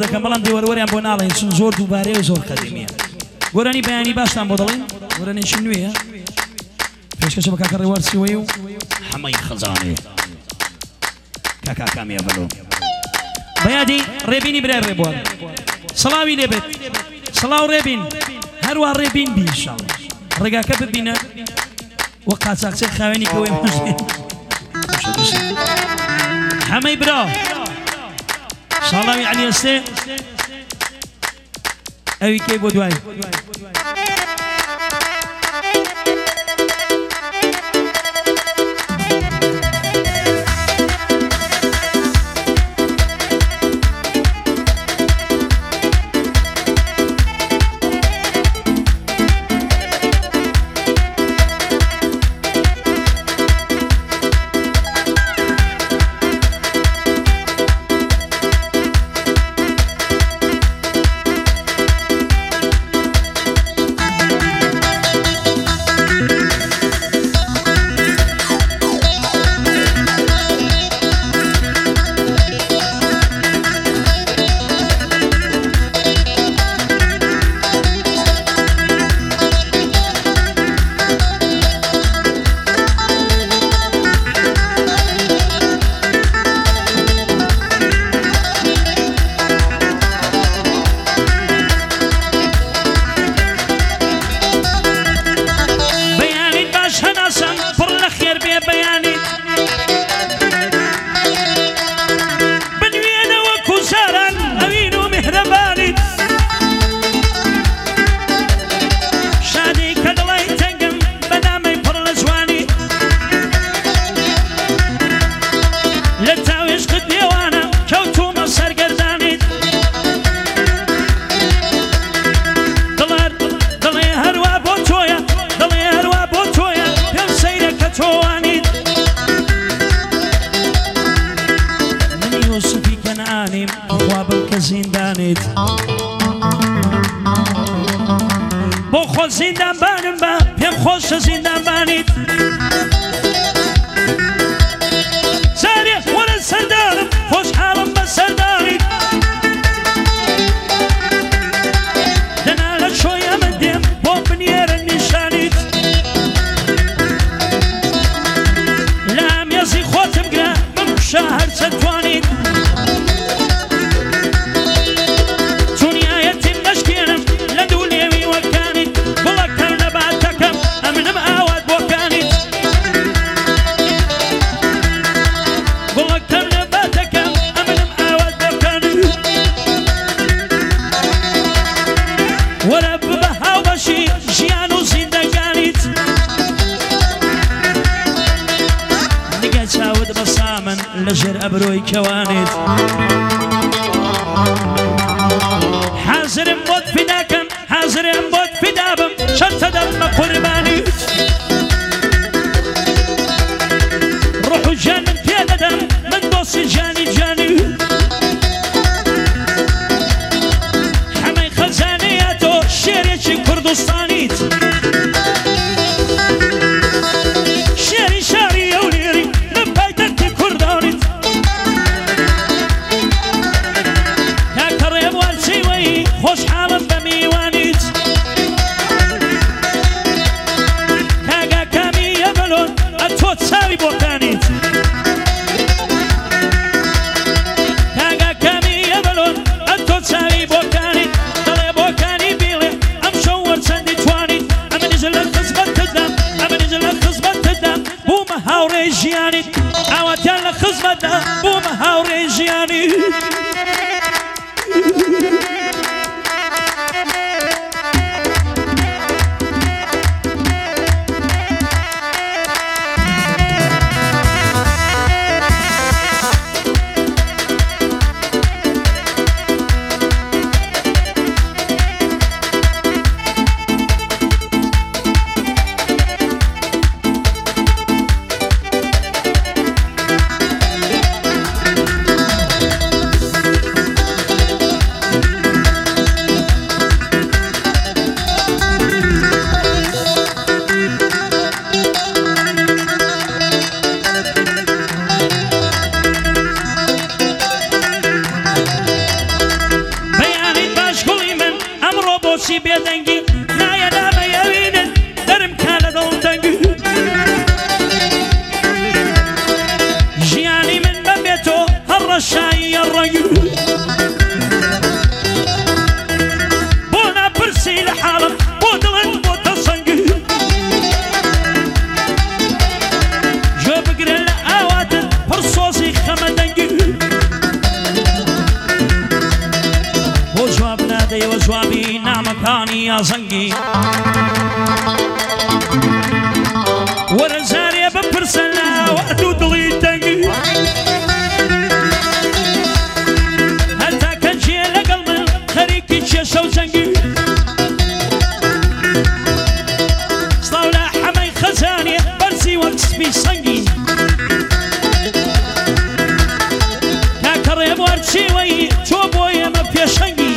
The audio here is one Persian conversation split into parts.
دەکەم بەڵام دێوەرەوەریان بۆ ناڵێن چون زۆر دووبارەیە و زۆر قەدیمیە گۆرانی بەیانی باشتان بۆ دەڵێن گۆرانێکی نوێیە پێشکەشە بە کاکە ڕێوار سیوەی و حەمەی خەزانێ کاکا کامیە بەلۆ بەیادی ڕێبینی برای ڕێبوار سەڵاوی لێبێت سەڵاو ڕێبین هەروە ڕێبین بی ئینشاڵڵا ڕێگاکە ببینە وە قاچاقچێک خاوێنی کەوێ مەژێ حەمەی برا ساڵاوی عەلی ئەستێ ئەوی کەی بۆ دوای زندان بانم با پیم خوش زندان بانید زاری ورد سردارم خوش حالم با سردارید دنالا شویا مدیم با بنیر نشانید لام یزی خواتم گرا ممشا هر ستوانید لجر أبروي كوانيت حاضر موت فداكم حاضر موت فدابم شرط دم قرباني روحو جان من تيادم من دوسي جاني جاني حمي خزانياتو شيريشي كردستانيت شيري شاري يوليري خوش حالم بمیوانید کاگا کامی یبلون اتو تساوی بوکانید کاگا کامی یبلون اتو تساوی بوکانید دلی بوکانی بیلی ام شور سندی توانید ام نزل خزبت تدم ام نزل خزبت تدم بوم هاوری جیانید اواتیان لخزبت دم بوم هاوری جیانید بۆچی بێدەنگی نایە نامەیەوینن دەرم کا لە دڵ دەنگی ژیانی من بەبێتۆ هەر ڕەشاییە ڕەنگی بۆ ناپرسی لە حاڵم بۆ دڵت بۆتە سەنگی گوێ بگرە لە ئاواتت پڕ سۆزی خەمە دەنگی بۆ جواب نادەیەوە جوابی نامەکانی ئازەنگی وەرە جارێ بپرسە لاوات و دڵی دەنگی هەتا کە جێ لەگەڵ من خەریکی کێشە و جەنگی سڵاو لە حەمەی خەزانێ بەرزی وەک سپی سەنگی کاکە ڕێبوار چێوەی تۆ بۆ ئێمە پێشەنگی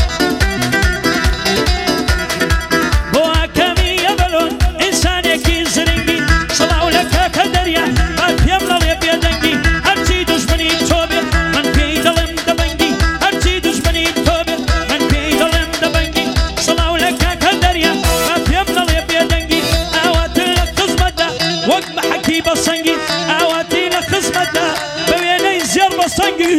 بۆ ئاکەمی ئەبەلۆن ئینسانێکی زرنگی سڵاو لە کاکە دەریا با پێم لەڵێ بێدەنگی هەرچی دوژمنی تۆ بێت من پێی دەڵێم دەبەنگی هەرچی دوژمنی تۆ بێت من پێی دەڵێم دەبەنگی سڵاو لە کاکە دەریا با پێم لەڵێ بێدەنگی ئاواتی لە خزمەتدا وەک بەحەکی بەسەنگی ئاواتی لە خزمەتدا بە وێنەی زێڕ بەسەنگی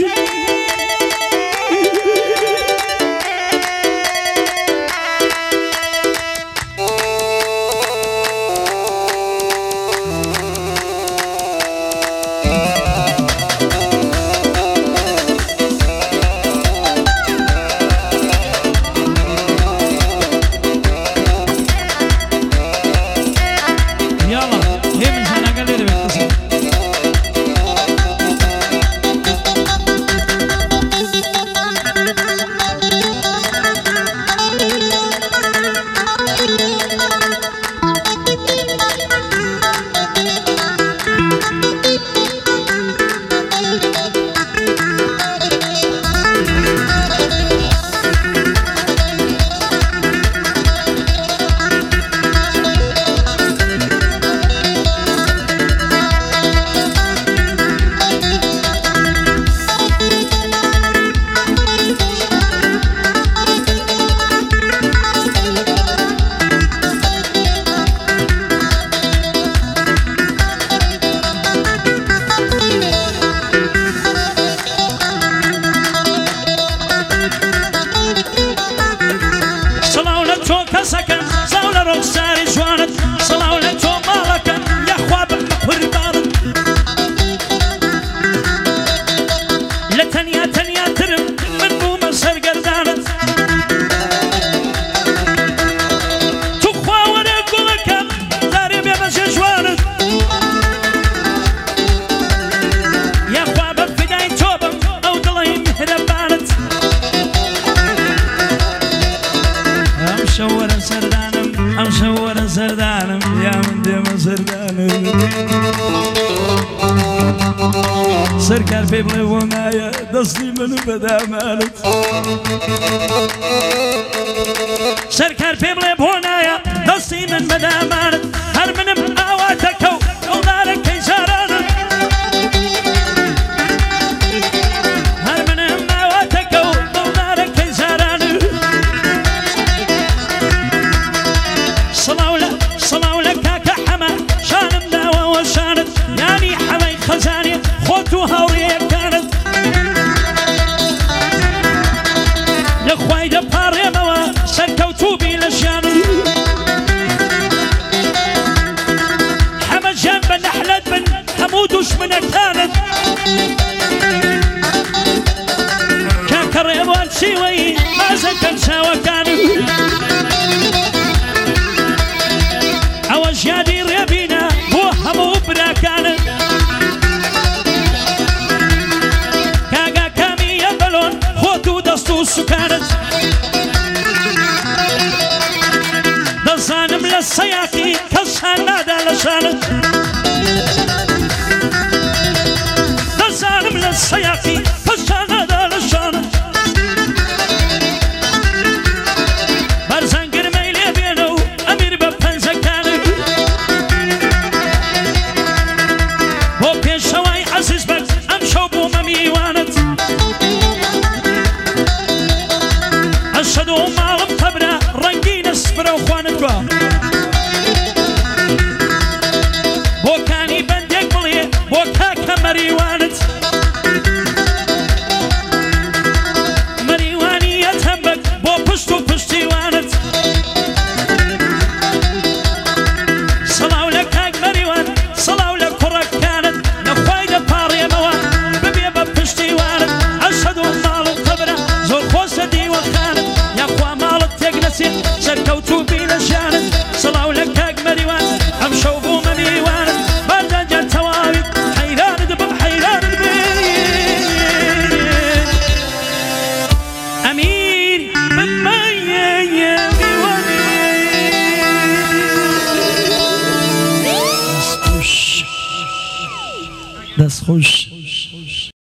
سەرکار پێی بڵێ بۆ نایە دەستی من و بەدامانت سەرکار پێی بڵێ بۆ نایە دەستی من بەدامانت هەر منم ئاواتەکە و دڵدارەکەی جارانت هەر منم ئاواتەکە و دڵدارەکەی جارانت سڵاو لە کاکە حەمە شانم داوەوە شانت یانی حەمەی خەزانێ خۆت و هاوڕێیەکانت لە خوای دەپاڕێمەوە سەرکەوتوبی لە ژیانت حەمە گیان بە نەحلەت بن هەموو دوژمنەکانت کاکە ڕێبوار چێوەی مازەکەم چاوەکانت ئەوە ژیانی ڕێبینە بۆ هەموو براکانت کاگاکامی ئەبەلۆن خۆت و دەست و سوکانت دەزانم لە سەیاقی کەسان نادا لە شانت دەزانم لە سەیاقی کەسان نادا لە شانت بەرزەنگرمەی لێ بێنە و ئەمیر بە پەنجەکانت بۆ پێشەوای عەزیز بەر ئەم شەو بوومە میوانت ئەشهەدو ماڵم قەبرە بگو بۆ کانی بەندێک بڵێ بۆ کاکە مەریوانت مەریوانیە تەمبەک بۆ پشت و پشتیوانت سەڵاو لە کاک مەریوان سەڵاو لە کوڕەکانت نەخوای دەپاڕێمەوە ببێ بە پشتیوانت ئەشهەد و ماڵ و قەبرە زۆر خۆشە دیوەخانت یاخوا ماڵت تێک نەچێت سەرکەوتوو بی لە ژیانت سەڵاو لە کاک مەریوان ئەم شەو بوومە میوانت بەردەنجە تەواویت حەیرانت بم حەیرانت بێ ئەمیر بمەیە میوانی دەستخۆش